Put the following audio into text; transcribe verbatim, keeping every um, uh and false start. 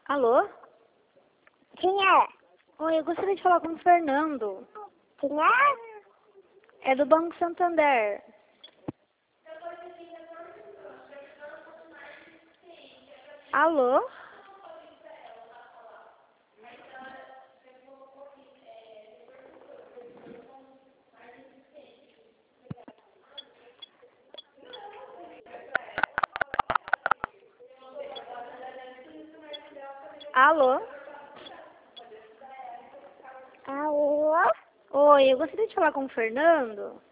Alô? Quem é? Oi, eu gostaria de falar com o Fernando. Quem é? É do Banco Santander. Alô? Alô? Alô? Oi, eu gostaria de falar com o Fernando.